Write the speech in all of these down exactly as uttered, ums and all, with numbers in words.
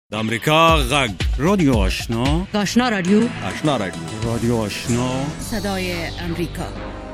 د امریکا غږ رادیو آشنا آشنا رادیو آشنا رادیو رادیو آشنا صدای امریکا.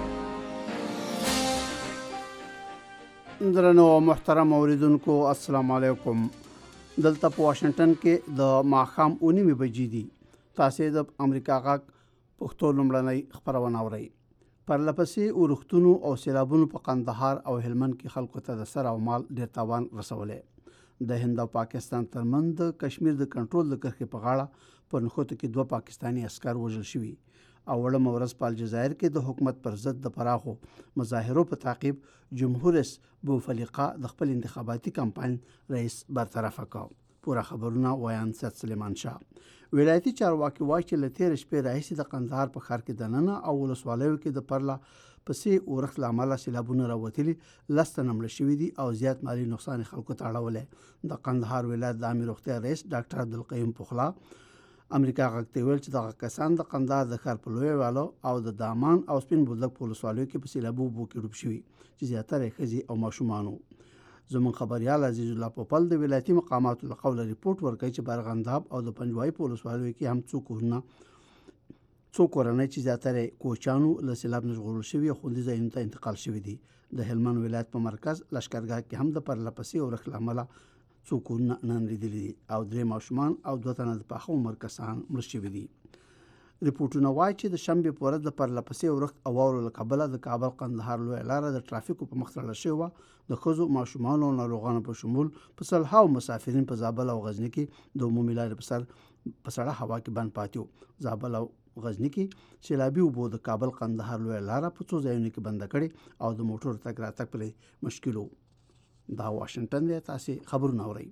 درنو محترم اوریدونکو السلام علیکم. دلته په واشنگټن کې د ماښام اونۍ می بجې دي. تاسو د امریکا غږ پښتو لومړنۍ خبرونه اورئ. پرلپسې اورښتونو او سیلابونو په قندهار او هلمند کې خلکو ته د سر او مال ډیر تاوان رسولې. د هند او پاکستان ترمنځ د کشمیر د کنټرول د کرښې په غاړه په نښتو کې دوه پاکستانی عسكر وژل شوي او وړم ورځ په الجزایر کې د حکومت پر ضد د پراخو مظاهرو په تعقیب جمهور رئیس بوفلیقا د خپل انتخاباتي کمپاین رئیس برطرف کړ. پورا خبرونه وایان سید سلیمان شاه. ولایتي چارواکي وایي چې له تېر شپې راهیسې د قندهار په ښار کې دننه او ولسوالیو کې د پرله پسې اورښت له امله سیلابونه راوتلي لس تنه مړه شوي دي او زیات مالي نقصان خلکو ته اړولی. د قندهار ولایت د عامې روغتیا رئیس ډاکټر عبدالقیوم پخلا امریکا غږ ته ویل چې دغه کسان د قندهار د ښار په لویه والو او د دامان او سپین بولدک په ولسوالیو کې په سیلابو اوبو کې ډوب شوي چې زیاتره یې ښځې او ماشومان وو. زموږ خبریال عزیز الله پوپل د ولایتي مقاماتو له قوله ریپورټ ورکوي چې بارغنداب او د پنجوایي په ولسوالیو کې هم څو کورونه څو کورنۍ چې زیاتره کوچانو له سیلاب نه ژغورل شوي او خوندي ځایونو ته انتقال شوي دي. د هلمند ولایت په مرکز لښکرګاه کې هم د پرلپسې اورښت له امله څو کورونه نړېدلي دي او درې ماشومان او دوه تنه د پاخه عمر کسان مړه شوي دي. ریپورټونه وایي چې د شنبې په ورځ د پرلپسې اورښت او واورو له کبله د کابل قندهار لویه لاره د ټرافیکو په مخ تړل شوې وه. د ښځو ماشومانو او ناروغانو په شمول په سلهاوو مسافرین په زابل او غزني کې د عمومي لارې په سر په سړه هوا کې بند پاتې وو. زابل او غزني کې سیلابي اوبو د کابل قندهار لویه لاره په څو ځایونو کې بنده کړې او د موټرو تګ راتګ پرې مشکل و. دا واشنگټن دی. تاسې خبرونه اورئ.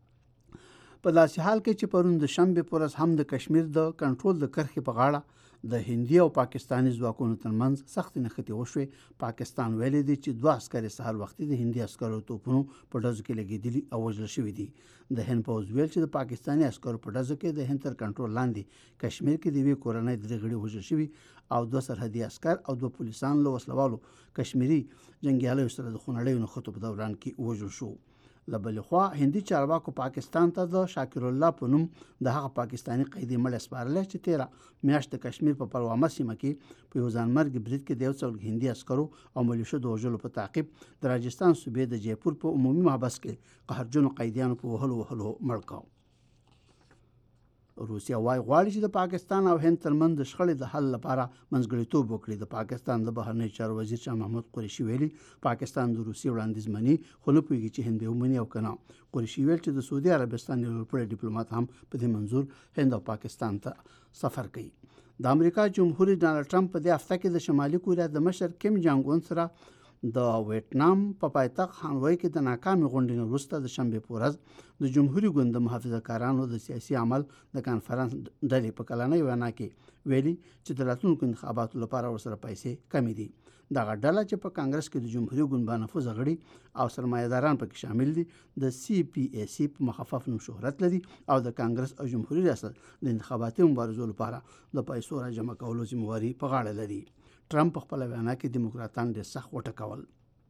په داسې حال کې چې پرون د شنبې په ورځ هم د کشمیر د کنټرول د کرښې په غاړه د هندي او پاکستاني ځواکونو ترمنځ سختې نښتې وشوې. پاکستان ویلي دی چې دوه عسکر سهار وختي د هندي عسکرو توپونو په ډزو کې لګېدلي او وژل شوي دي. د هند پوځ ویل چې د پاکستاني عسکرو په ډزو کې د هند تر کنټرول لاندې کشمیر کې د یوې کورنۍ درې غړي وژل شوي او دوه سرحدي عسکر او دوه پولیسان له وسلوالو کشمیري جنګیالیو سره د خونړیو نښتو په دوران کې وژل شو. له بلې خوا هندي چارواکو پاکستان ته د شاکر الله په نوم د هغه پاکستاني قیدي مړی سپارلی چې تېره میاشت د کشمیر په پلوامه سیمه کې په یو ځانمرګي برید کې د یو څلور هندي عسکرو او ملیشو د وژلو په تعقیب د راجستان صوبې د جیپور په عمومي محبس کې قهرجنو قیدیانو په وهلو وهلو مړ کړ. روسیا وايي غواړي چې د پاکستان او هند ترمنځ د شخړې د حل لپاره منځګړیتوب وکړي. د پاکستان د بهرنیو چارو وزیر شاه محمود قریشي ویلي پاکستان د روسیې وړاندیز مني خو نه پوهېږي چې هند به ومني او که نه. قریشي ویل چې د سعودي عربستان یو لوړپوړی ډیپلومات هم په دې منظور هند او پاکستان ته سفر کوي. د امریکا جمهور رئیس ډانلډ ټرمپ په دې هفته کې د شمالي کوریا د مشر کیم جانګ اون سره د ویتنام په پایتخت هانوی کې د ناکامې غونډې نه وروسته د شنبې په ورځ د جمهوري ګوند د محافظه‌کارانو د سیاسي عمل د کانفرنس ډلې په کلنۍ وینا کې ویلي چې د راتلونکو انتخاباتو لپاره ورسره پیسې کمې دي. دغه ډله چې په کانګرس کې د جمهوري ګوند بانفوذه غړي او سرمایه‌داران پکې شامل دي د سی پی ای سی په مخفف نوم شهرت لري او د کانګرس او جمهوري ریاست د انتخاباتي مبارزو لپاره د پیسو راجمع کولو ذمہواري په غاړه لري. ټرمپ په خپل وینا کې دیموکراتان ډېر سخت وټکول.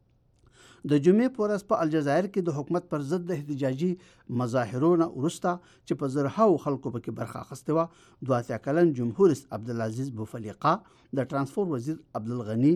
د جمعې په ورځ په الجزایر کې د حکومت پر ضد د احتجاجي مظاهرو نه وروسته چې په زرهاو خلکو پکې برخه اخیستې وه دوه اتیا کلن جمهور رئیس عبدالعزیز بوفلیقا د ترانسپورت وزیر عبدالغني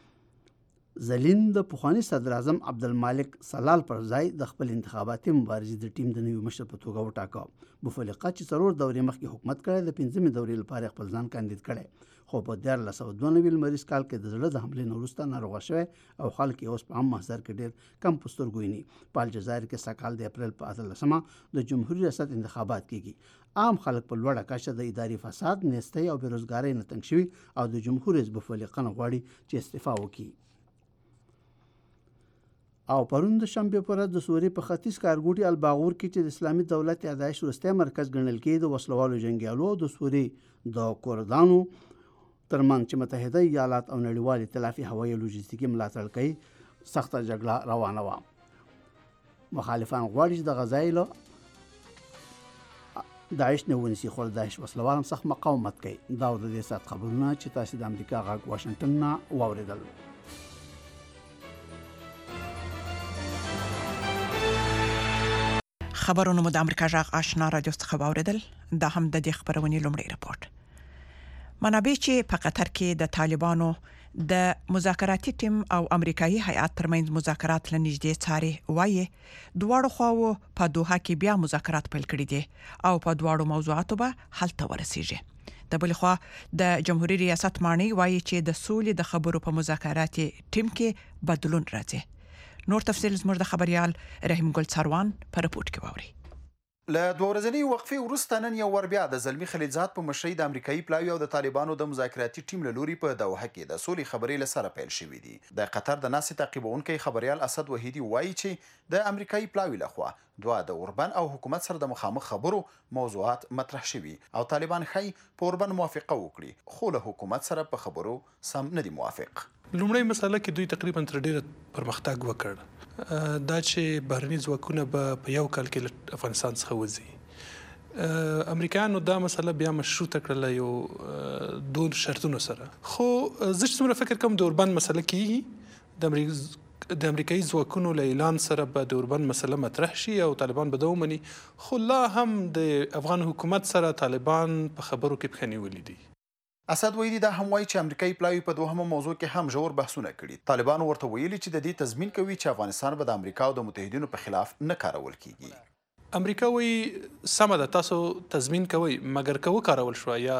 زلین د پخواني صدر اعظم عبدالمالک سلال پر ځای د خپل انتخاباتي مبارزې د ټیم د نوي مشر په توګه وټاکه. بوفلیقا چې څلور دورې مخکې حکومت کړی د پنځمې دورې لپاره خپل ځان کاندید کړی خو په دیارلس سوه دوه نوي لمریز کال کې د زړه د حملې نه وروسته ناروغه شوی او خلک یې اوس په عام محضر کې ډېر کم په سترګو ویني. په الجزایر کې سږکال د اپریل په اتلسمه د جمهوري ریاست انتخابات کېږي. عام خلک په لوړه کچه د اداري فساد، نیستۍ او بېروزګارۍ نه تنګ شوي او د جمهور رئیس بوفلیقا نه غواړي چې استعفا وکړي. او پرون د شنبې په ورځ د سوریې په ختیځ ښارګوټي الباغور کې چې د اسلامي دولت یادایش وروستی مرکز ګڼل کېږي د وسلوالو جنګیالو د سوریې د کردانو ترمنځ چې متحده ایالات او نړیوال ائتلاف هوایي او لوژستیکي ملاتړ کوي سخته جګړه روانه وه. مخالفان غواړي چې د غزای له داعش نه ونیسي خو داعش وسلوال هم سخت مقاومت کوي. دا د دې ساعت خبرونه چې تاسو د امریکا غږ واشنګټن نه واورېدل. خبرونه مو د امریکا جغ آشنا رادیو څخه واوریدل. دا هم د دې خبرونې لومړی رپورت. منابع چې په قطر کې د طالبانو د مذاکراتي ټیم او امریکایي هیئات ترمنځ مذاکرات لنیږدې څاري وایي دواړو خواو په دوحه کې بیا مذاکرات پیل کړي دي او په دواړو موضوعاتو به حل ته ورسیږي. د بل خوا د جمهوریت ریاست مانی وایي چې د سولې د خبرو په مذاکراتي ټیم کې بدلون راځي. نور تفصیل زموږ د خبريال رحیم ګل څاروان په رپورت کې واوري. له دوه ورځنۍ وقفې وروسته نن یو ور بیا د زلمی خلیلزاد په مشرۍ د امریکایي پلاوي او د طالبانو د مذاکراتي ټیم له لوري په دوحه کې د سولې خبرې له سره پیل شوې دي. د قطر د ناسې تعقیبونکي خبريال اسد وحیدی وایي چې د امریکایي پلاوي لخوا دوه د اوربن او حکومت سره د مخامخ خبرو موضوعات مطرح شوي او طالبان خي په اوربن موافقه وکړي خو له حکومت سره په خبرو سم نه دي موافق. لومړی مسله کې دوی تقریبا تر ډیره پرمختګ وکړ دا چې بهرني ځواکونه به په یو کال کې افغانستان څخه وځي. امریکایانو دا مسله بیا مشروطه کړله یو دوه شرطونو سره. خو زه چې څومره فکر کوم د اوربن مسله کېږي د امریکا د امریکایي ځواکونو له اعلان سره به د اوربن مسله مطرح شي او طالبان به دا ومني. خو لا هم د افغان حکومت سره طالبان په خبرو کې پښه نیولي دي. اسد ویلي دا هم وایي چې امریکایي پلاوي په دوهمه موضوع کې هم ژور بحثونه کړي. طالبان ورته ویلي چې د دې تضمین کوي چې افغانستان به د امریکا او د متحدینو په خلاف نه کارول کیږي. امریکا وی سمه ده تاسو تضمین کوي مګر که وکارول شو یا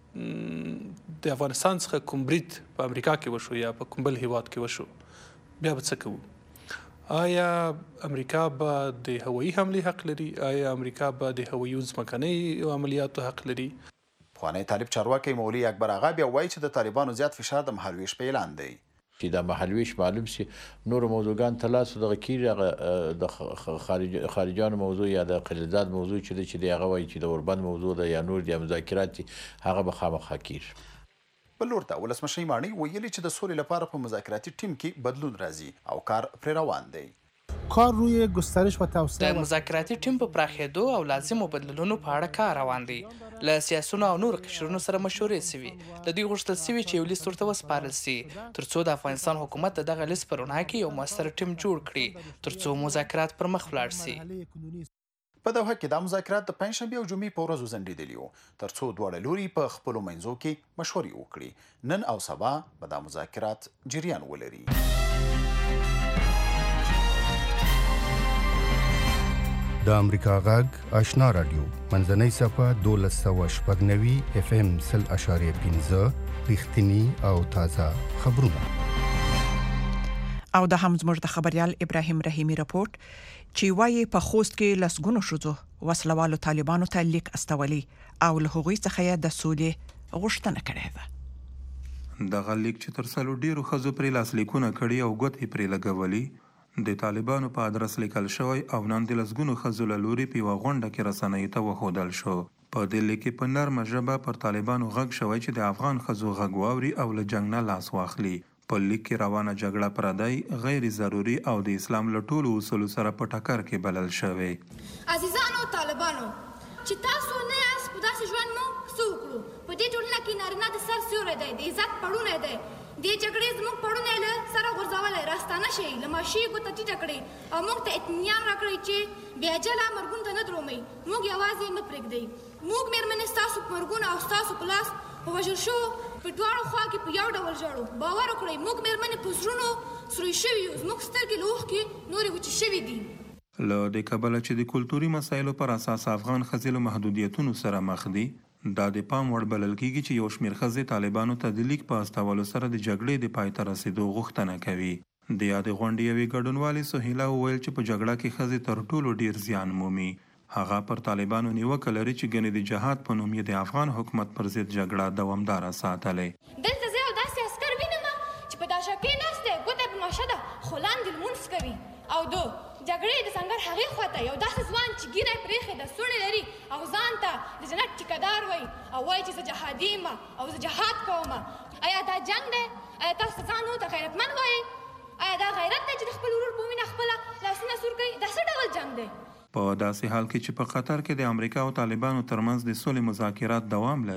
د افغانستان څخه کوم برید په امریکا کې وشو یا په کوم بل هیواد کې وشو بیا به څه کوو؟ آیا امریکا به د هوایي حملې حق لري؟ آیا امریکا به د هوایي ځمکنۍ عملیاتو حق لري؟ پخوانی طالب چارواکی مولوي اکبر آغا بیا وایي چې د طالبانو زیات فشار د مهالویش په اعلان دی. چې د مهالویش معلوم سي نور موضوعګان تلاسو دغه کیږي د خارج خارجانو موضوع یا د خلیلزاد موضوع چې چې دغه وایي چې د اوربن موضوع د یا نور د مذاکرات هغه به خامخا کیږي. بل ورته ولسمشر مانی ویلي چې د سولې لپاره په مذاکراتي ټیم کې بدلون راځي او کار پر روان دی. کار روی گسترش و توسعه د مذاکراتي ټیم په پراخېدو او لازمو بدلونونو په اړه کار روان دی. له سیاسونو او نور قشرونو سره مشورې سوي. د دوی غوښتل سوي چې یو لیست ورته وسپارل سي ترڅو د افغانستان حکومت د دغه لیست پر وړاندې کې یو مؤثر ټیم جوړ کړي ترڅو مذاکرات پر مخ ولاړ سي. په دوحه کې د مذاکرات د پنځشنبې او جمعې په ورځو ځنډېدلي وو ترڅو دواړه لوري په خپلو منځو کې مشورې وکړي. نن او سبا به دا مذاکرات جریان ولري. د امریکا غږ آشنا رادیو منځنۍ صفه دولس سوه شپږ نوي اف ام سل اشاریه پنځه رښتینی او تازه خبرونه. او د هم زموږ د خبريال ابراهیم رحیمی رپورت چې وایي په خوست کې لسګونو شوزو وسلوالو طالبانو ته لیک استولي او له هغوی څخه د سولې غوښتنه کړې ده. دغه لیک چې تر څلو ډیرو ښځو پرې لاسلیکونه کړي او ګوتې پرې لګولي د طالبانو په ادرس لیکل شوی او نن د لسګونو ښځو له لوري په یوه غونډه کې رسنیو ته وښودل شو. په دې لیک کې په نرمه ژبه پر طالبانو غږ شوی چې د افغان ښځو غږ واوري او له جنګ نه لاس واخلي. په لیک کې روانه جګړه پردی غیر ضروري او د اسلام له ټولو اصولو سره په ټکر کې بلل شوی. عزیزانو طالبانو چې تاسو نه یاست په داسې ژوند مو څه وکړو. په دې ټولنه کې نارینه د سر سیوری دی د عزت پړونی دی. دې جګړې زموږ پړونی له سره غورځولی راستانه شئ له ماشیږو ته ټیټه کړئ او موږ ته اطمینان راکړئ چې بې اجله مرګونو ته نه درومئ. موږ یوازې مه پرېږدئ. موږ مېرمنې ستاسو په مرګونو او ستاسو په لاس په وژل شوو په دواړو خوا کې په یو ډول ژاړو. باور وکړئ موږ مېرمنې په زړونو سروي شوي یو. زموږ سترګې له اوښکې نورې وچې شوي دي. له دې کبله چې د کلتوري مسایلو پر اساس افغان ښځې له محدودیتونو سره مخ دي دا د پام وړ بلل کېږي چې یو شمېر ښځې طالبانو ته د لیک په استولو سره د جګړې د پای ته رسېدو غوښتنه کوي. د یادې غونډې یوې ګډونوالې سهیلا وویل چې په جګړه کې ښځې تر ټولو ډیر زیان مومي. هغه پر طالبانو نیوکه لري چې ګنې د جهاد په نوم یې د افغان حکومت پر ضد جګړه دوامداره ساتلې. دلته زه یو داسې عسکر وینم چې په داشه کې ناست دی ګوته په ماشه ده خو لاندې لمونځ کوي او دو جګړې د سنګر هغې خواته یو داسې ځوان چې ږیره یې پرېښې ده سوڼې لري او ځان ته د جنت ټیکهدار وایي او وایي چې زه جهادي یم او زه جهاد کوم. آیا دا جنګ دی؟ آیا تاسو ځان ورته غیرتمند وایئ؟ آیا دا غیرت دی چې د خپل ورور په وینه خپله لاسونه سور کوي؟ دا څه ډول جنګ دی؟ په داسې حال کې چې په قطر کې د امریکا او طالبانو ترمنځ د سولې مذاکرات دوام لري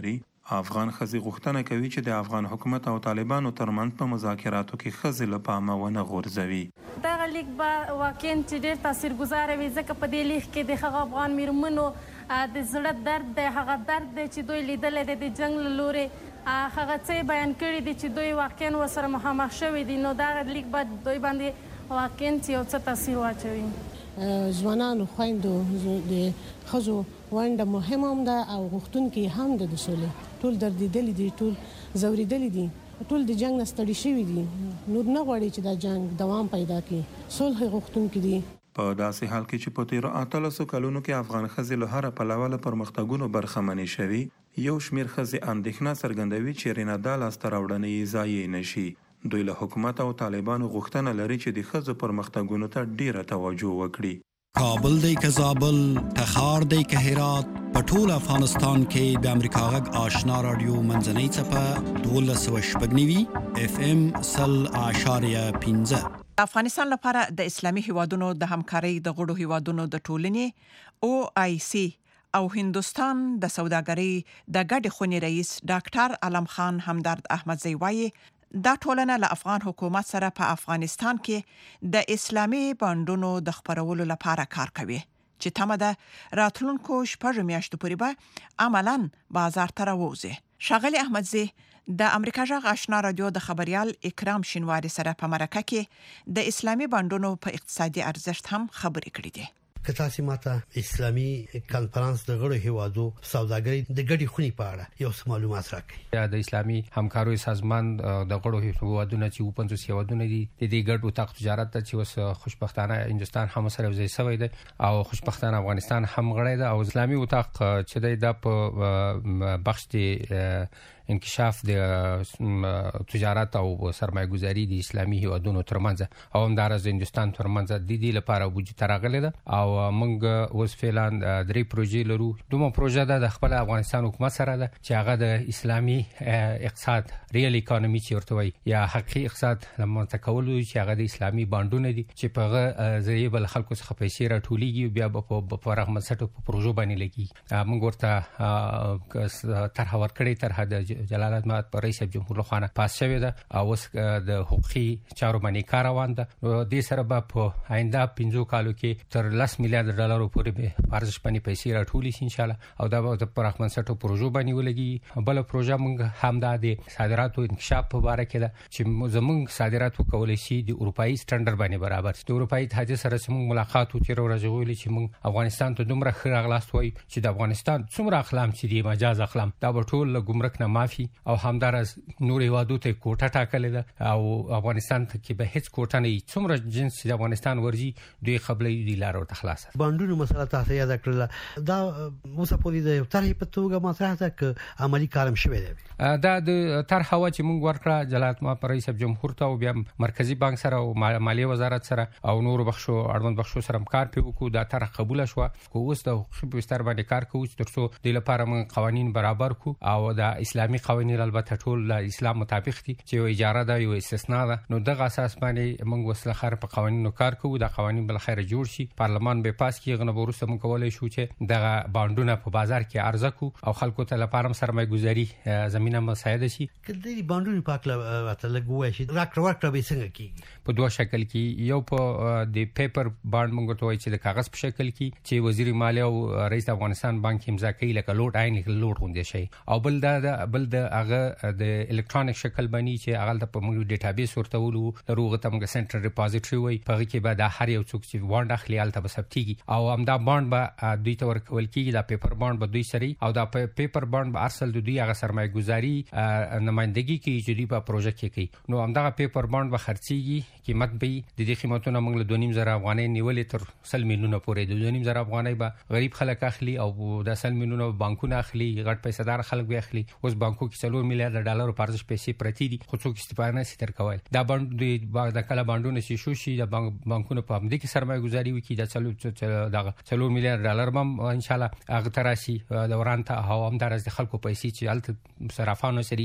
افغان ښځې غوښتنه کوي چې د افغان حکومت او طالبانو ترمنځ په مذاکراتو کې ښځې له پامه ونه غورځوي. دغه لیک به واقعا چې ډېر تاثیرګذاره وي، ځکه په دې لیک کې د هغه افغان میرمنو د زړه درد دی، هغه درد دی چې دوی لیدلی دی د جنګ له لورې، هغه څه بیان کړي دي چې دوی واقعا ورسره مخامخ شوي دي. نو دغه لیک به دوی باندې واقعا چې یو څه تاثیر واچوي. ځوانانو خویندو د ښځو ونډه مهمه هم ده او غوښتونکي هم ده د سولې. ټول دردېدلي دي، ټول ځورېدلي دي، ټول د جنګ نه ستړي شوي دي، نور نه غواړي چې دا جنګ دوام پیدا کړي، صلح غوښتونکي دي. په داسې حال کې چې په تیرو اتلسو کلونو کې افغان ښځې له هره پلوه له پرمختګونو برخمنې شوي، یو شمېر ښځې اندېښنه څرګندوي چې رینه دا لاسته راوړنې یې ضایع نه شي. دوی له حکومت او طالبانو غوښتنه لري چې د ښځو پرمختګونو ته ډیره توجه وکړي. کابل دی که زابل، تخار دی که هرات، په ټول افغانستان کې د امریکا غږ آشنا رادیو منځنۍ څپه دولس سوه شپږ نوي اف ام سل اعشاریه پنځه. د افغانستان لپاره د اسلامي هیوادونو د همکارۍ د غړو هیوادونو د ټولنې او آی سی او هندستان د سوداګرۍ د ګډې خونې رئیس ډاکټر علم خان همدرد احمدزی وایي دا ټولنه له افغان حکومت سره په افغانستان کې د اسلامي بانډونو د خپرولو لپاره کار کوي چې تمه ده راتلونکو شپږ میاشتو پورې به عملاً بازار ته راووځي. ښاغلي احمدزی د امریکا غږ آشنا رادیو د خبريال اکرام شینواری سره په مرکه کې د اسلامي بانډونو په اقتصادي ارزښت هم خبرې کړې دي. که تاسو ماته اسلامي کانفرنس د غړو هیوادو سوداګرۍ د ګډې خونې په اړه یو څه معلومات راکړئ. د اسلامي همکارۍ سازمان د غړو هیوادونو چې پنځوس هیوادونه دي د دې ګډ اتاق تجارت ته چې اوس خوشبختانه هندستان هم سره وځي سوی دی او خوشبختانه افغانستان هم غړی دی او اسلامي اتاق چې دی د په بخش دی انکشاف د تجارت او سرمایه‌ګذاري د اسلامي هیوادونو ترمنځ او همدارس د هندستان ترمنځ د دې لپاره وجود تراغله ده او موږ اوس فعلا درې پروژې لرو. دومره پروژه ده د خپل افغانستان حکومت سره ده چې هغه د اسلامي اقتصاد ریل اکانومي چې ورته وایي یا حقیقي اقتصاد لمنځه کول چې هغه د اسلامي بانډونه دي چې په هغه ذریعہ بل خلکو څخه پیسې راټولېږي بیا په پراخ بنسټه په پروژو باندې لګي. موږ ورته طرح ورکړې طرح د جلالت مات رئیس جمهور لخوا پاس شوې ده او اوس د حقوقي چارو باندې کار روان ده. د سره به په آینده پنځو کالو کې تر لس میلیارډ ډالرو پورې به ارزش باندې پیسې راټولې شي ان شاء الله او دا به په پراخ بنسټو پروژو باندې ولګي. بل پروژه موږ هم د صادراتو انکشاف په اړه کې ده چې زموږ صادرات وکولای شي د اروپאי سټانډرډ باندې برابر شي. د اروپאי اتحادیه سره موږ ملاقات وکړو راځولې چې موږ افغانستان ته دومره ښه راغلاست وایي چې د افغانستان څومره اقلام چې دی مجاز اقلام دا به ټول له ګمرک نه معافي او همدارس نور هیوادو ته کوټه ټاکلې ده او افغانستان ته کې به هیڅ کوټه نه څومره جنس د افغانستان ورځي دوی قبلې دی لار ورته خلاص. بانډونو مسله تاسو یاد کړل دا اوس په دې د طرحې په توګه مطرح ده ک عملی کارم شوی دی. دا د طرح هوا چې موږ ورکړه جلالت مات رئیس جمهور ته او بیا مرکزی بانک سره او مالیه وزارت سره او نور بخشو اړوند بخشو سره کار پیوکو دا طرح قبول شو کو اوس د حقوقي بستر باندې کار کوو ترڅو د لپاره موږ قوانين برابر کو او د اسلامي قوانين البته ټول له اسلام مطابق دي چې یو اجاره ده یو استثناء ده. نو دغه اساس باندې موږ وسله خر په قوانینو کار کوو. د قوانین بل خیر جوړ شي پارلمان به پاس کیږي غنه ورسته موږ کولای شو چې دغه بانډونه په بازار کې عرضه کو او خلکو ته لپاره سرمایه‌ګذاري زمينه مساعده شي. کله د بانډونو پاکله واته لګوي شي راکړه ورکړه به څنګه کیږي په دوه شکل کې یو په د پیپر بانډ موږ ته وایي چې د کاغذ په شکل کې چې وزیر مالیه او رئیس افغانستان بانک امضا کوي لکه لوډ عین لوډ غونډه شي او بل دا بل د هغه د الکترونیک شکل باندې چې هغه د په موږ ډیټابیس ورته ولو دروغه ته موږ سنټرل ریپوزیټری وای په کې به د هر یو څوک چې وانډ اخلي الته به ثبتيږي او هم دا بانډ به دوی ته ورکول کیږي دا پیپر بانډ به دوی سره او دا پیپر بانډ به ارسل دوی هغه سرمایه‌ګذاري نمائندګي کوي چې دوی په پروژه کې کوي. نو هم دا پیپر بانډ به خرڅيږي قیمت به د دې قیمتونو موږ له دوه نیم زره افغانۍ نیولې تر سل میلیونه پورې د دوه نیم زره افغانۍ به غریب خلک اخلي او د سل میلیونه بانکونه اخلي غټ پیسې دار خلک به اخلي. اوس بانکو کې څلور میلیارډ ډالر په ارزش پیسې پرتی دي خو څوک استفاده نه ستر کوي. دا باند د کله باندونه شي شو شي د بانکونو په امده کې سرمایه‌ګذاري وکړي د څلور د څلور میلیارډ ډالر هم ان شاء الله هغه تراشي دوران ته هوا هم درز د خلکو پیسې چې الته صرافانو سره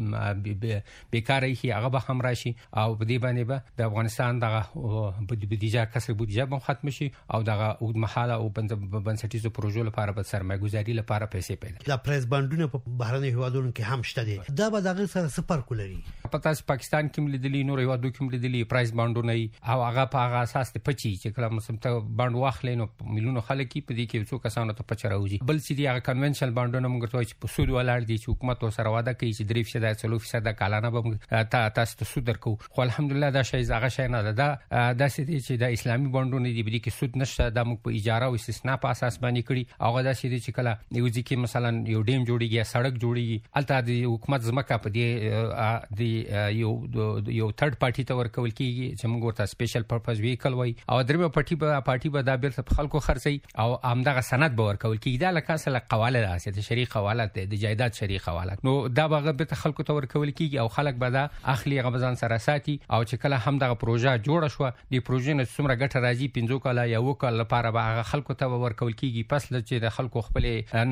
هي بیکاري هي هغه به هم راشي او په دې باندې به د افغانستان دغه بودیجه کسر بودیجه هم ختم شي او دغه اوږد مهاله او بنسټیزو پروژو لپاره به سرمایه‌ګذاري لپاره پیسې پیدا. دا پریس باندونه په بهرني هیوادونو پاکستان کې هم شته دي دا به دغه سره سپر کولري پتا چې پاکستان کې ملیدلی نور یو دوه کې ملیدلی پرایس باندونه او هغه په هغه اساس ته پچی چې کله مسمته باند واخلې نو ملیونو خلک په دې کې څو کسانو ته پچ راوځي بل چې دی هغه کنونشنل باندونه موږ ته چې په سود ولاړ دي چې حکومت سره وعده کوي چې درې فیصد څلور فیصد کالانه به تا تاسو ته سود درکو خو الحمدلله دا شی هغه شی نه ده دا داسې دي چې د اسلامي باندونه دی بده کې سود نشته د موږ په اجاره او استثناء په اساس باندې کړی هغه داسې دي چې کله یو ځکه مثلا یو ډیم جوړیږي سړک جوړیږي الته د حکومت ځمکه په دې د یو یو تھرد پارټي ته ورکول کیږي چې موږ ورته سپیشل پرپز ویکل وای او درېمه پارټي به پارټي به د بیرته خلکو خرڅي او امدغه سند به ورکول کیږي دا لکه اصل قواله ده شریک حوالات د جایداد شریک حوالات نو دا به به خلکو ته ورکول کیږي او خلک به دا اخلي غبزان سره ساتي او چې کله هم دغه پروژه جوړه شو د پروژې نه څومره ګټه راځي پنځو کاله یا و کال لپاره به خلکو ته ورکول کیږي پس چې د خلکو خپل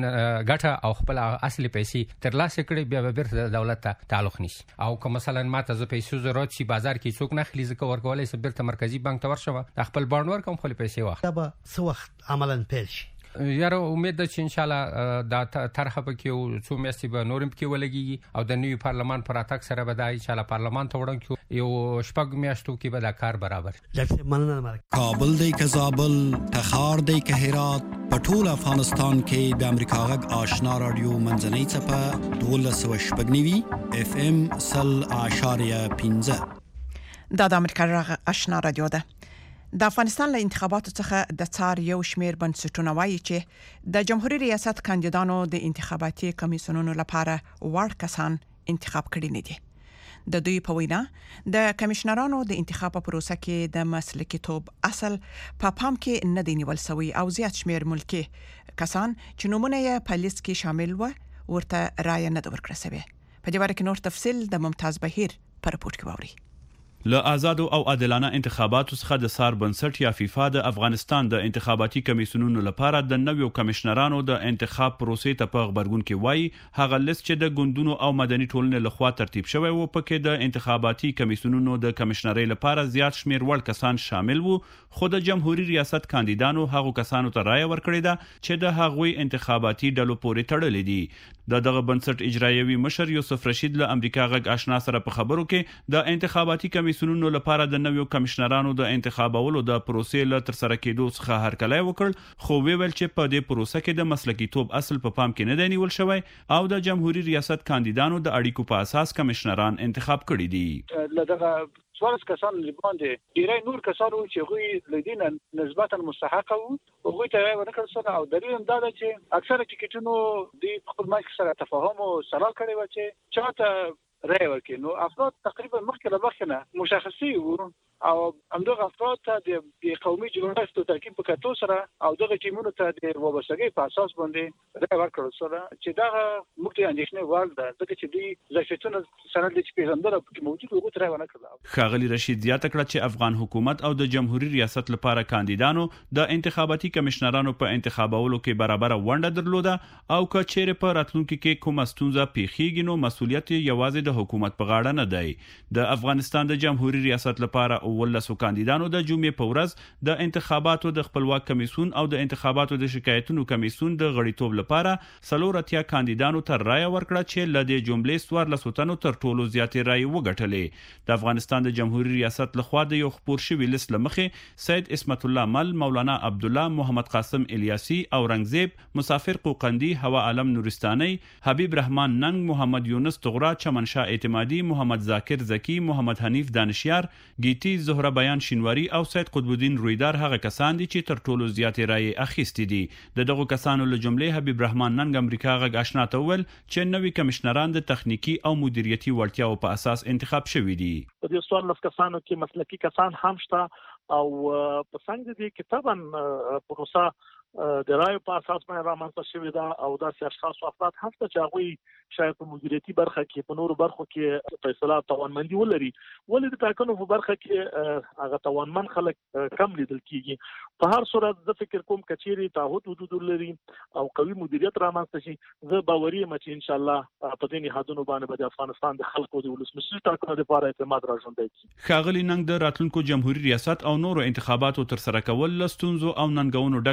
ګټه او خپل اصلي پیسې ترلاسه کړي بیا به بیرته دولت ته تعلق نشي او که مثلا ماته ز پیسې ضرورت شي بازار کې څوک نه خلیزه کو ورکولای سي بیرته مرکزی بانک ته ورشو خپل باند ورکوم خپل پیسې واخ دا به څو وخت عملاً پیل شي یاره امید ده چې ان شاء الله دا طرحه به کې څو میاشتې به نورم کې ولګي او د نوی پارلمان پر اتاک سره به د ان شاء الله پارلمان ته وړاندې کیو یو شپږ میاشتو کې به دا کار برابر ډاکټر مننه کابل دی که زابل تخار دی که هرات پټول افغانستان کې د امریکا غږ آشنا رادیو منځنۍ چپه دولس و شپږنیوي اف ام سل اشاریه پنځه دا د امریکا غږ آشنا رادیو ده د افغانستان له انتخاباتو څخه د څار یو شمیر بنسټونه وایي چې د جمهوریت ریاست کاندیدانو د انتخاباتي کمیسیونونو لپاره وړ کسان انتخاب کړي نه دي د دوی په وینا د کمشنرانو د انتخاب په پروسه کې د مسلکي توب اصل په پام کې نه دی نیول شوی او زیات شمیر ملکی کسان چې نومونه یې په لیست کې شامل و ورته رائے نه ورکړه شوی په دې اړه کې نور تفصیل د ممتاز بهیر پر رپورت کې ووري له آزاد او عادلانه انتخاباتو څخه د سار بنسټ یا فیفا د افغانستان د انتخاباتي کمیسیونونو لپاره د نویو کمشنرانو د انتخاب پروسې ته په خبرګون کې وایي هغه لیست چې د ګوندونو او مدني ټولنې لخوا ترتیب شوی و پکې د انتخاباتي کمیسیونونو د کمشنرۍ لپاره زیات شمیر وړ کسان شامل وو خو د جمهوریت ریاست کاندیدانو هغو کسانو ته رائے ورکړې ده چې د هغوی انتخاباتي ډلو پورې تړلې دي د دغه بنسټ اجرایوي مشر یوسف رشید له امریکا غږ آشنا سره په خبرو کې د انتخاباتي کمیسیونونو لپاره د نویو کمشنرانو د انتخابولو د پروسې له تر سره کېدو څخه هرکلی وکړ خو ویل چې په دې پروسه کې د مسلکي توب اصل په پام کې نه دی نیول شوی او د جمهوریت ریاست کاندیدانو د اړیکو په اساس کمشنران انتخاب کړي دي لدغه څوارلس کسان باندې ډیری نور کسانو چې غوي لدین نسبتا مستحق وو هغه ته ورکړل شو او دلیل هم دا ده چې اکثره ټیکټونو د خپل مایک سره تفاهم او سره کړی و چې چاته رائے ورکړي نو افراد تقریبا مخکې له مخکنه مشخصي وو او همدغه افراد ته د قومي جوړښت او ترکیب په کتو سره او دغه ټیمونو ته د وابستګۍ په اساس باندې رائے ورکړل شو چې دا موږ ته اندېښنه وړ ده ځکه چې دوی ځکهونه سند چې پیژندل موجود وګړو تر ونه کړل خاغلی رشید زیاته کړه چې افغان حکومت او د جمهوریت ریاست لپاره کاندیدانو د انتخاباتي کمشنرانو په انتخابولو کې برابر ونډه درلوده او که چیرې په راتلونکو کې کومه ستونزه پیښیږي نو مسولیت یوازې د حکومت په غاړه نه دی د افغانستان د جمهوریت ریاست لپاره ولسو کاندیدانو د جمعې په ورځ د انتخاباتو د خپلواک کمیسیون او د انتخاباتو د شکایتونو کمیسیون د غړیتوب لپاره څلورتیا کاندیدانو ته رائے ورکړه چې ل دې جملې څوارلسو تنو تر ټولو زیاتې رائے وګټلې د افغانستان د جمهوریت ریاست لخوا د یو خبر شوی لیست لمخې سید اسمت الله مل مولانا عبد الله محمد قاسم الیاسی اورنګزیب مسافر قوقندی هوا عالم نورستاني حبیب رحمان ننګ محمد یونس طغرا چمنشاه اعتمادي محمد ذاکر زکی محمد حنیف دانشیار گیتی زهره بیان شینواری او سید قطب الدین رویدار هغه کسان دي چې تر ټولو زیاتې رائے اخیستې دي د دغه کسانو له جملې حبیب رحمان ننګ امریکا غږ آشنا ته ویل چې نوې کمشنران د تخنیکی او مدیریتي وړتیاو په اساس انتخاب شوي دي په دې څوارلس کسانو کې مسلکي کسان هم شته او په څنګه دي کې طبعا پروسه د رائے په اساس باندې رامنځته شوې ده او داسې اشخاص او افراد هم چې هغوی شاید په مدیریتي برخه کې په نورو برخو کې فیصله توانمندي ولري ولې د ټاکنو په برخه کې هغه توانمن خلک کم لیدل کیږي په هر صورت زه فکر کوم کچيري تعهد حدود لري او قوي مدیریت رامنځته شي زه باوري یم چې ان شاء الله په دې نهادونو باندې د افغانستان د خلکو د ولسمشر ټاکنو لپاره اعتماد راځوندي خاغلی ننګ د راتلونکو جمهوریت ریاست او نورو انتخاباتو تر سره کول لستونزو او ننګونو ډک ماموریت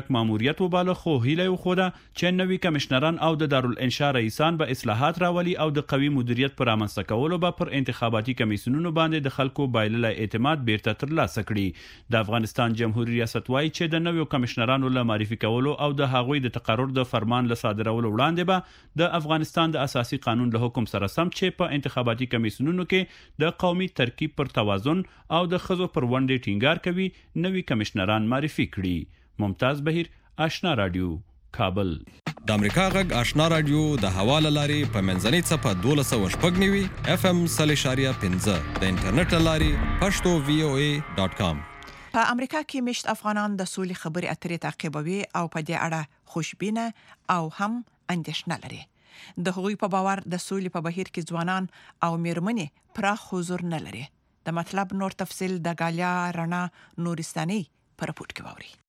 مدیریت وباله خو هیله وخوده چې نوي کمشنران او د دارالانشاء رئیسان به اصلاحات راولي او د قوي مدیریت پر رامنځته کولو به پر انتخاباتي کمیسیونونو باندې د خلکو بایللي اعتماد بیرته ترلاسه کړي. د افغانستان جمهوریت ریاست وایي چې د نویو کمشنرانو له معرفي کولو او د هغوی د تقرر د فرمان له صادرولو وړاندې به د افغانستان د اساسي قانون له حکم سره سم چې په انتخاباتي کمیسیونونو کې د قومي ترکیب پر توازن او د ښځو پر ونډې ټینګار کوي نوي کمشنران معرفي کړي. ممتاز بهیر، آشنا رادیو، کابل. د امریکا غږ آشنا رادیو د حواله لاري په منځنۍ صفه دولس او شپږ نیوي اف ام صلی شاریه پنځه د انټرنیټ لاري پښتو وی او ای ډاٹ کام. په امریکا کې مشت افغانان د سولې خبرې اترې تعقیبوي او په دې اړه خوشبینه او هم اندېښنه لري. د هغوی په باور د سولې په بهیر کې ځوانان او میرمنې پراخ حضور نه لري. د مطلب نور تفصیل د غالیا رڼا نورستاني پر راپورټ کې ووري.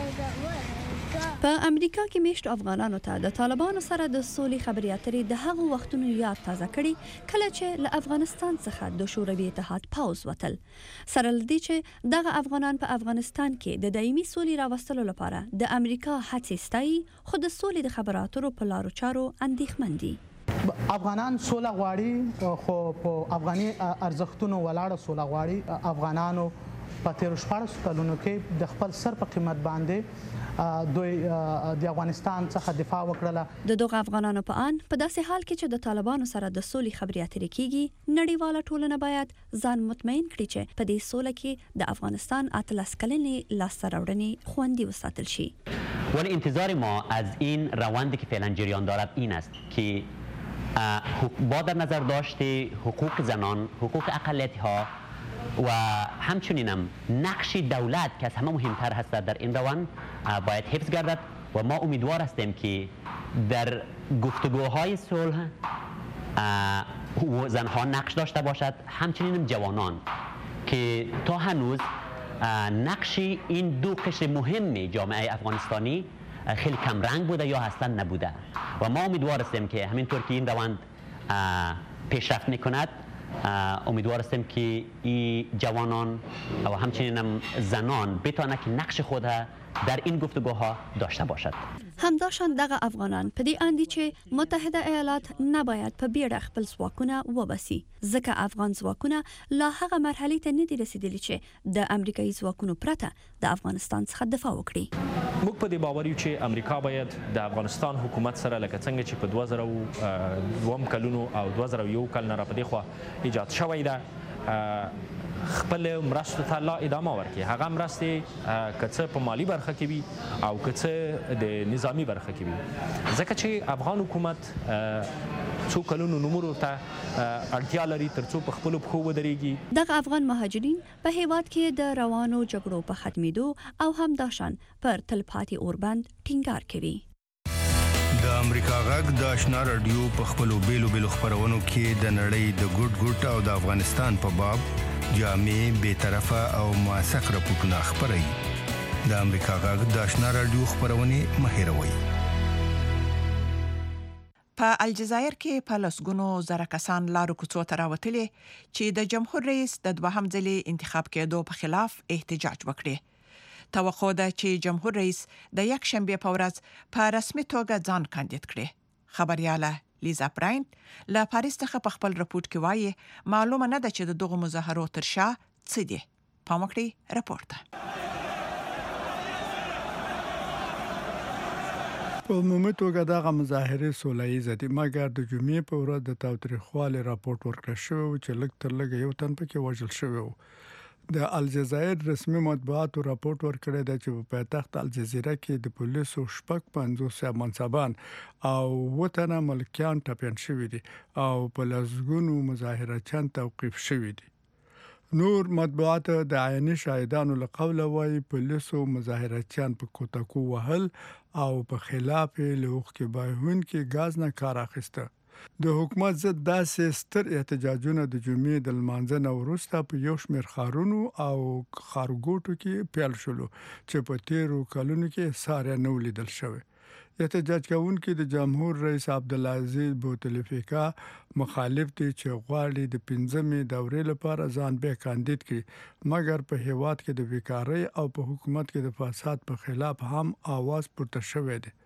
په امریکا کې میشت افغانانو ته د طالبانو سره د سولې خبرې اترې د هغو وختونو یاد تازه کړي کله چې له افغانستان څخه د شوروي اتحاد پوځ وتل. سره لدی چې دغه افغانان په افغانستان کې د دایمي سولې راوستلو لپاره د امریکا هڅې ستایي، خو د سولې د خبرو اترو په لارو چارو اندېښمن دي. افغانان سوله غواړي، خو په افغاني ارزښتونو ولاړه سوله غواړي. افغانانو په تیر شپږ کلونو کې د خپل سر په قیمت باندې دوی د افغانستان څخه دفاع وکړه. د دغه افغانانو په ان په داسې حال کې چې د طالبانو سره د سولې خبرې اترې کیږي، نړیواله ټولنه باید ځان مطمئن کړي چې په دې سوله کې د افغانستان اتلس کلنې لاسته راوړنې خوندي وساتل شي. ولی انتظار ما از این روندی که فعلا جریان دارد این است که با در نظر داشته حقوق زنان، حقوق اقلیت‌ها و همچنین هم نقش دولت که از همه مهمتر هست در این روند باید حفظ گردد و ما امیدوار هستیم که در گفتگوهای صلح زنها نقش داشته باشد، همچنین هم جوانان که تا هنوز نقش این دو قشر مهم جامعه افغانستانی خیلی کم رنگ بوده یا اصلا نبوده و ما امیدوار هستیم که همینطور که این روند پیشرفت میکند امیدوار هستیم که این جوانان و همچنین هم زنان بتوانند که نقش خود در این گفتگوها داشته باشد. همداشان دغه افغانان په دې اندي چې متحده ایالات نباید په بیړه خپل ځواکونه وباسي، ځکه افغان ځواکونه لا هغه مرحلې ته نه دي رسیدلي چې د امریکایي ځواکونو پرته د افغانستان څخه دفاع وکړي. موږ په دې باور یو چې امریکا باید د افغانستان حکومت سره لکه څنګه چې په دوه زره دوه کلونو او دوه زره یو کال نه را پدې خو ایجاد شوی ده خپل مرستو ته لا ادامه ورکړي. هغه مرستې که څه په مالی برخه کې وي او که څه د نظامی برخه کې وي، ځکه چې افغان حکومت څو کلونو نومورو ته اړتیا لري ترڅو په خپلو پښو ودرېږي. دغه افغان مهاجرین په هیواد کې د روانو جګړو په ختمېدو او همداشان پر تلپاتې اوربند ټینګار کوي. د امریکا غږ د آشنا رادیو په خپلو بیلو بیلو خبرونو کې د نړۍ د ګډ ګډ او د افغانستان په باب جامع، بی‌طرفه او موثق راپورټونه خپروي. د امریکا غږ د آشنا رادیو خبرونه مهیروي. په الجزایر کې په لسګونو زره کسان لارو کوڅو ته راوتلي چې د جمهور رئیس د دوهم ځلې انتخاب کېدو په خلاف احتجاج وکړي. توقع ده چې جمهور رئیس د یک شنبه په ورځ په رسمي توګه ځان کاندید کړي. خبرياله لیزا براینټ له پاریس څخه په خپل راپورټ کې وایي معلومه نه ده چې د دغه مظاهرو تر شا څه دي. پام وکړئ راپورټ ته. په عمومي توګه دغه مظاهرې سوله ییزه دي، مګر د جمعې په ورځ د تاوتریخوالي راپورټ ورکړل شوی چې لږ تر لږه یو تن پکې وژل شوی و. د الجزایر رسمي مطبوعاتو راپورټ ورکړی دی چې په پایتخت الجزیره کې د پولیسو شپږ پنځوس منصبان او اووه تنه ملکیان ټپیان شوي دي او په لسګونو مظاهرچیان توقیف شوي دي. نور مطبوعات د عیني شاهدانو له قوله وایي پولیسو مظاهرچیان په کوتکو وهل او په خلاف له اوښکې بهونکي غاز نه کار اخیسته. د حکومت ضد داسې ستر احتجاجونه د جمعې د لمانځنې وروسته په یو شمېر ښارونو او ښارګوټو کې پیل شول چې په تیرو کلونو کې ساره نه ولیدل شوی. احتجاج کوونکي د جمهور رئیس عبدالعزیز بوتلفیقا مخالف دي چې غواړي د پنځمې دورې لپاره ځان به کاندید کړي مګر په هیواد کې د بیکاری او په حکومت کې د فساد په خلاف هم आवाज پورته شوی دی.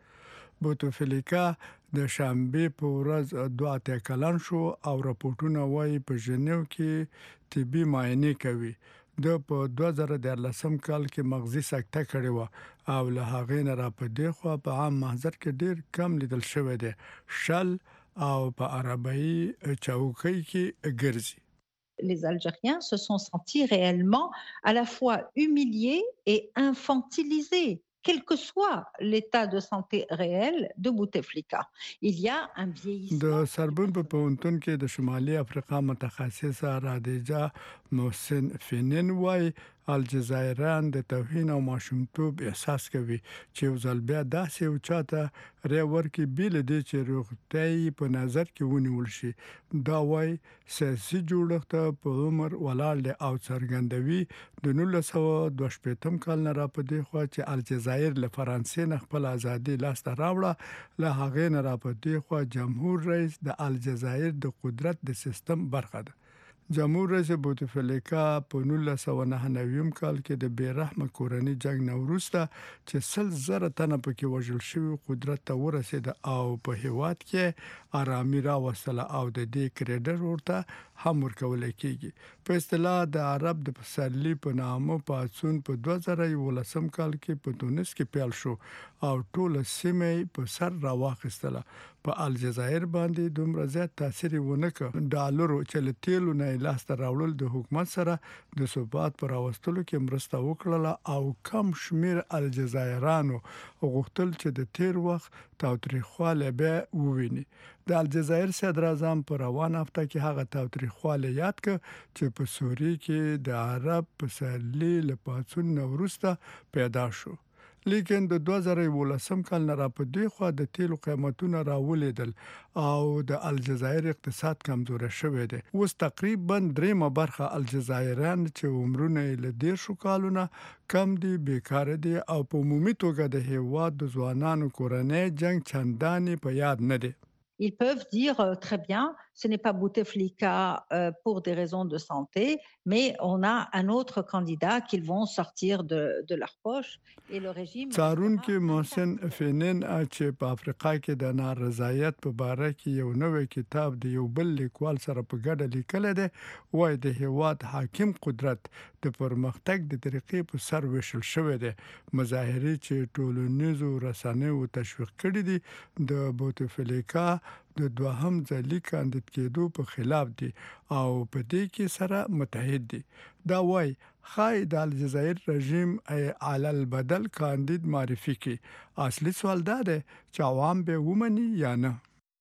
بوتلفیقا د شنبه په ورځ دوه اتیا کلن شو او راپورټونه وايي په ژنیو کې طبي معاینه کوي. د په دوه زره دیارلسم کال کې مغزي سکته کړې و او له هغې نه را په دی خو په عام محضر کې ډیر کم لیدل شوی دی. شل او په عربی چوکۍ کې ګرځي. Les Algériens se sont sentis réellement à la fois humiliés et infantilisés, quel que soit l'état de santé réel de Bouteflika. Il y a un vieillissement. د سربون په پونتون کې د شمالي افریقا متخصصه رادیجا محسن فینن وای الجزایران د توهین او ماشومتوب احساس کوي چې ځل بیا داسې او چاته ریور کې بیل دي چې روغتي په نظر کې ونیول شي. دا وای سیاسي جوړښت په عمر ولاړ او څرګندوي د نولس سوه دوه شپږم کال نه را پدې خو چې الجزایر له فرانسې نه خپل ازادي لاسته راوړه له هغې نه را پدې خو جمهور رئیس د الجزایر د قدرت د سیستم برخه ده. جمهور رئیس بوتفلیکا په نولس سوه نهه نوي کال کې د بیرحمه کورنۍ جنگ نه وروسته چې سل زره تنه پکې وژل شوی قدرت ته ورسید او په هیواد کې آرامي راوستله او د دې کریډر ورته هم ورکول کېږي. په اصطلاح د عرب د پسرلی په نامه پاتون په دوه زره یولسم کال کې په تونس کې پیل شو او ټول سیمه په سر راوخستله. په الجزایر باندې دومره زیات تاثیر ونه کړ. ډالرو چې له تیلو نه لاسته راوړل د حکومت سره د ثبات پر راوستلو کې مرسته وکړه او کم شمیر الجزایرانو غوښتل چې د تیر وخت تاوتریخواله به وویني. د الجزایر صدر اعظم په روان هفته کې هغه تاوتریخواله یاد کړ چې په سوریه کې د عرب پسرلی له پاتون وروسته پیدا شو. لیکن د دوه زره یولسم کال نه را په دی خو د تیلو قیمتونه راولیدل او د الجزایر اقتصاد کمزور شوی دی. اوس تقریبا دریمه برخه الجزایران چې عمرونه له ډیر شو کالونه کم دي بیکار دي او په عمومي توګه د هیواد د ځوانانو کورنۍ جنگ چندانې په یاد نه دي. Ils peuvent dire euh, très bien, ce n'est pas Bouteflika euh, pour des raisons de santé, mais on a un autre candidat qu'ils vont sortir de, de leur poche et le régime. څارون کې محسن فینن چې په افریقا کې د نارضایت په باره کې یو نوې کتاب د یو بل لیکوال سره په ګډه لیکل دي وای د هیواد حاکم قدرت د پرمختګ د طریقې په سر وشل شوې ده. مظاهره چې ټولنیزو رسنیو تشویق کړي دي د بوتفلیکا د دوهم ځلي کاندید کېدو په خلاف دي او په دې کې سره متحد دي. دا وای خای د الجزایر رژیم علی البدل کاندید معرفي کی. اصلي سوال دا ده چې عوام به ومني یا نه.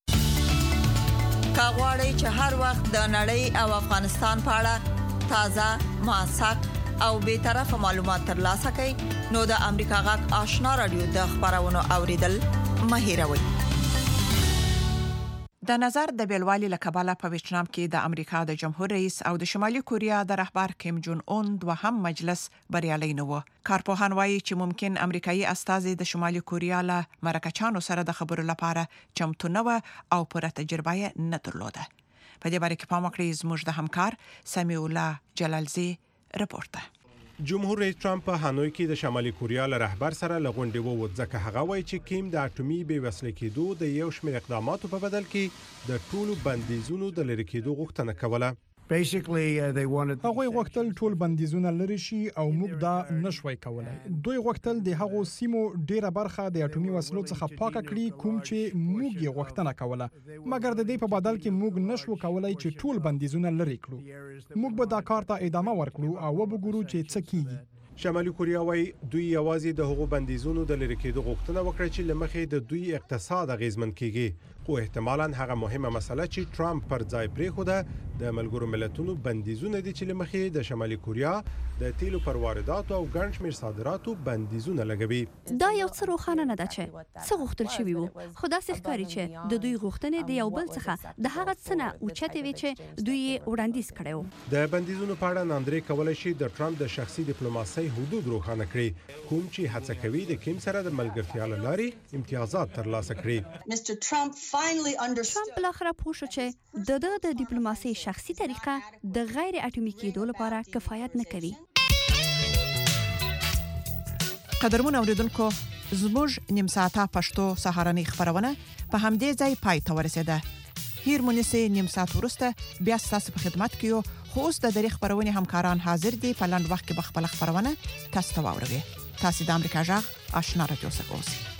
کاغوري چې هر وخت د نړۍ او افغانستان په اړه تازه موثق او به طرفه معلومات ترلاسه کړئ نو د امریکا غږ آشنا رادیو د خبرونو اوریدل مهیروي. د نظر د بیلوالي لکباله په ویتنام کې د امریکا د جمهور رئیس او د شمالي کوریا د رهبر کیم جون اون دوهم مجلس بریالي نه و. کارپوهان وایي چې ممکن امریکایي استازي د شمالي کوریا له مرکچانو سره د خبرو لپاره چمتو نه و او پر تجربه نه درلوده. په دې باره کې پام وکړئ زموږ د همکار سمیع الله جلالزی رپورټ. جمهور رئیس ټرمپ په هانوی کې د شمالي کوریا له رهبر سره لغونډې ووت ځکه هغه وایي چې کیم د اټومي بې وسلې کېدو د یو شمېر اقداماتو په بدل کې د ټولو بندیزونو د لرې کېدو غوښتنه کوله. هغوی غوښتل ټول بندیزونه لري شي او موږ دا نشوي کولای. دوی غوښتل د هغو سیمو ډیره برخه د اټومي وسلو څخه پاکه کړي کوم چې موږ یې غوښتنه کوله مګر د دې په بدل کې موږ نشو کولای چې ټول بندیزونه لري کړو. موږ به دا کار ته ادامه ورکړو او وګورو چې څه کیږي. شمالي کوریا وايي دوی یوازې د هغو بندیزونو د لرې کېدو غوښتنه وکړه چې لمخې د دوی اقتصاد اغیزمن کیږي. خو احتمالاً هغه مهمه مسله چې ټرمپ پر ځای پریښوده د ملګرو ملتونو بندیزونه دي چې لمخې د شمالي کوریا د تیلو پر وارداتو او ګڼ شمېر صادراتو بندیزونه لګوي. دا یو څه روښانه نه ده چې څه غوښتل شوی وو، خو دا ښکاري چې د دوی غوښتنې د یو بل څخه د هغه څه نه اوچتې وي چې دوی وړاندیز کړو. د بندیزونو په اړه ناندري کولای شي د ټرمپ د شخصي ډیپلوماسۍ حدود روښانه کړي، کوم چې هڅه کوي د کیم سره د ملګرتیا لارې امتیازات ترلاسه کړي. Mister Trump finally understood ټرمپ بالاخره پوه شو چې د د د ډیپلوماسۍ شخصي طریقه د غیر اټومي کېدو لپاره کفایت نه کوي. قدرمن اوریدونکو، زموږ نیم ساعته پښتو سهارنۍ خبرونه په همدې ځای پای ته ورسېده. هیر مونږه نیم ساعت ورسته بیا ستاسو په خدمت کې یو، خو اوس د دری خبرونه همکاران حاضر دي په لاند وخت کې بخپل خبرونه تاسو ته واوروي. تاسو د امریکا جغ آشنا رادیو څخه اوسئ.